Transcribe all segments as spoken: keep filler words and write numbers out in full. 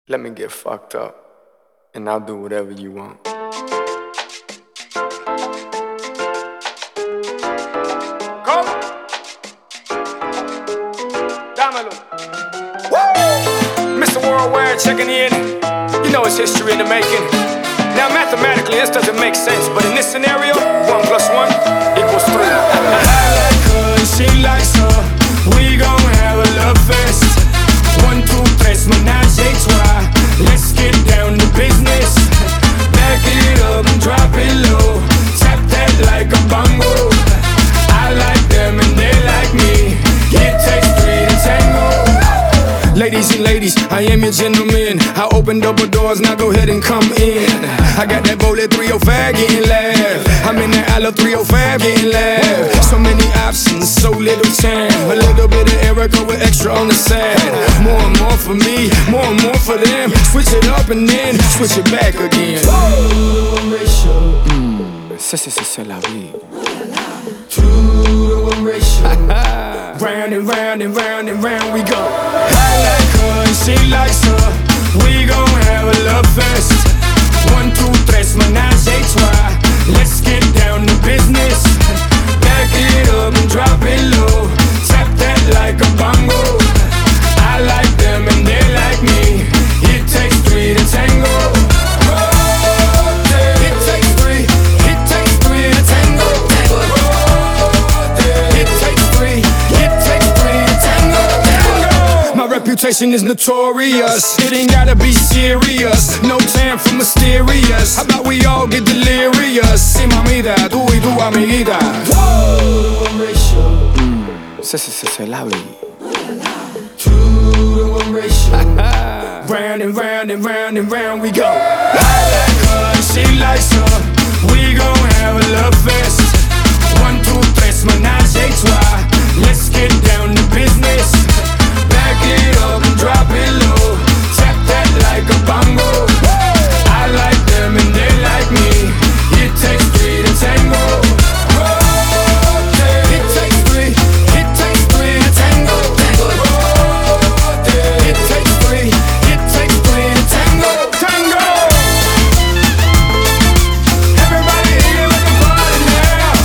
Let me get fucked up, and I'll do whatever you want. Come, dámelo. Woo! Mister Worldwide checking in. You know it's history in the making. Now mathematically this doesn't make sense, but in this scenario, one plus one equals three. I like her and she likes her. We gon' have a love fest. One, two, tres, menage a trois. Let's get down to business. Back it up and drop it low. Tap that like a bongo. I like them and they like me. It takes three to tango. Ladies and ladies, I am your gentleman. I opened up doors, now go ahead and come in. I got that bullet three oh five getting laughed. I'm in that Aloe three oh five getting laughed. So many options, so little time. A little bit of Erica with extra on the side. More and more for me, more and more for them. Switch it up and then switch it back again. Mm, c'est, c'est, c'est, c'est la vie. Two to one ratio. Round and round and round and round we go. I like her and she likes her. We gon' have a love fest. One, two, tres, menage a trois. Let's get down to business. Back it up and drop it low. Tap that like a bongo. I like them and they like me. It takes three to tango. It takes three. It takes three to tango. It takes three. It takes three to tango. My reputation is notorious. It ain't gotta be serious. No time for mysterious. How about we all get delirious? Sí, mamita, tú y tu amiguita. Mm, c'est, c'est, c'est, c'est la vie. Two to one ratio. Round and round and round and round we go. I like her and she likes her. We gon' have a love fest. One, two, tres, menage a trois. Let's get down to business. Back it up and drop it low. Tap that like a bongo. I like them and they like me. It takes three to tango. It takes three. It takes three to tango. It takes three. It takes three to tango. Tango. Everybody here with the party now.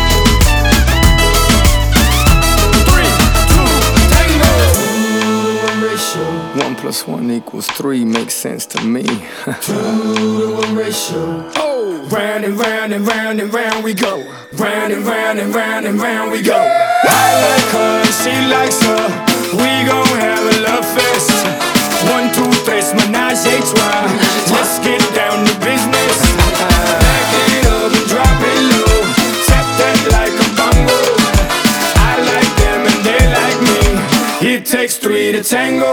Three, two, tango. One ratio. One plus one equals three makes sense to me. Two to one ratio. Oh, round and round and round and round we go. Round and round and round and round we go. I like her and she likes her. We gon' have a love fest. One, two, tres, menage a trois. Let's get down to business. Back it up and drop it low. Tap that like a bongo. I like them and they like me. It takes three to tango.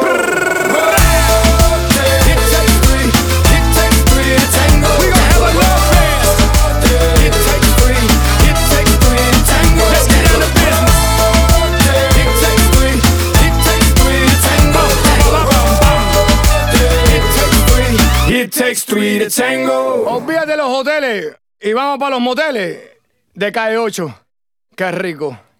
It takes three. It takes three to tango. We gon' have a love fest. It takes three. It takes three to tango. Let's get down to business. It takes three. It takes three to tango. It takes three. It takes three to tango. Olvídate de los hoteles y vamos para los moteles de Calle ocho. Qué rico.